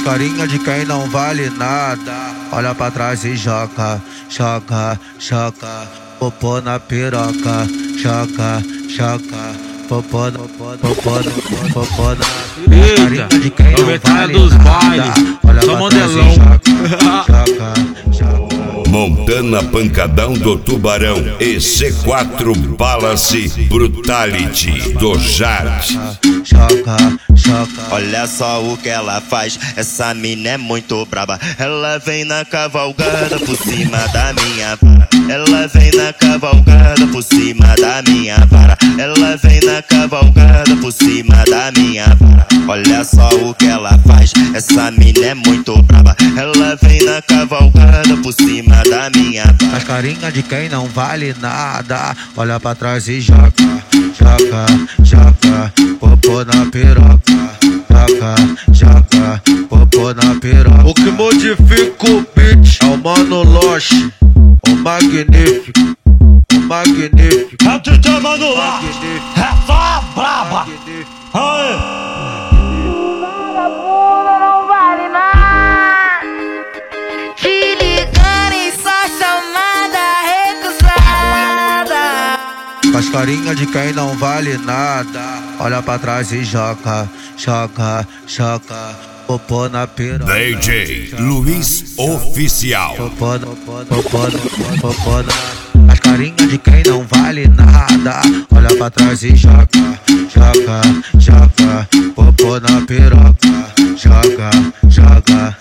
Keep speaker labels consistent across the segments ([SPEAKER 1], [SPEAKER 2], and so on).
[SPEAKER 1] carinha de quem não vale nada. Olha pra trás e joga, joga, joga. Popô na piroca, joga, joga. Popô na, popô na. Carinha de quem não vale
[SPEAKER 2] dos
[SPEAKER 1] nada. Olha
[SPEAKER 2] só
[SPEAKER 1] pra
[SPEAKER 2] modelão.
[SPEAKER 1] trás e joga, joga.
[SPEAKER 3] Montana Pancadão do Tubarão e C4 Balace Brutality do Jade.
[SPEAKER 1] Joga, joga.
[SPEAKER 4] Olha só o que ela faz, essa mina é muito braba. Ela vem na cavalgada por cima da minha vara. Ela vem na cavalgada por cima da minha vara. Ela vem na cavalgada por cima da minha vara. Olha só o que ela faz, essa mina é muito braba. Ela vem na cavalgada por cima da minha vara.
[SPEAKER 1] As carinha de quem não vale nada. Olha pra trás e joga, joga, joga. Popô na piroca, joga, joga. Popô na piroca. O que modifica o beat é o Mano Loche, o magnífico, o magnífico.
[SPEAKER 2] É o DJ Mano Loche, é só a braba.
[SPEAKER 5] Vagabundo não vale nada. Te ligando em só chamada recusada.
[SPEAKER 1] As carinha de quem não vale nada. Olha pra trás e joga, joga, joga. Popô na piroca.
[SPEAKER 3] DJ Luiz Oficial.
[SPEAKER 1] Popô na. As carinha de quem não vale nada. Olha pra trás e joga, joga, joga. Popô na piroca, joga, joga.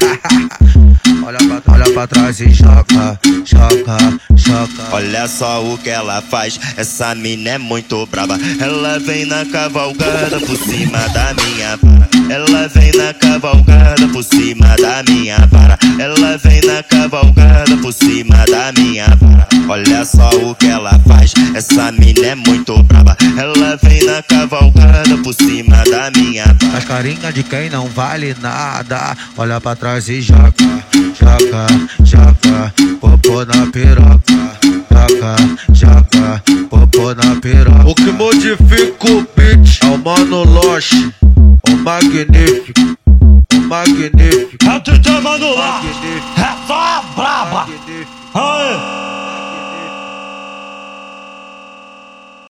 [SPEAKER 1] Olha pra trás e joga, joga, joga.
[SPEAKER 4] Olha só o que ela faz, essa mina é muito braba. Ela vem na cavalgada por cima da minha vara. Ela vem na cavalgada por cima da minha vara. Ela vem na cavalgada por cima da minha vara. Olha só o que ela faz, essa mina é muito braba. Ela vem na cavalgada por cima da minha vara.
[SPEAKER 1] As carinha de quem não vale nada. Olha pra trás e joga, joga, joga. Popô na piroca, joga, joga. Popô na piroca. O que modifica o beat é o Mano Loche, o magnífico, o magnífico.
[SPEAKER 2] É o DJ Mano Loche, é só a braba.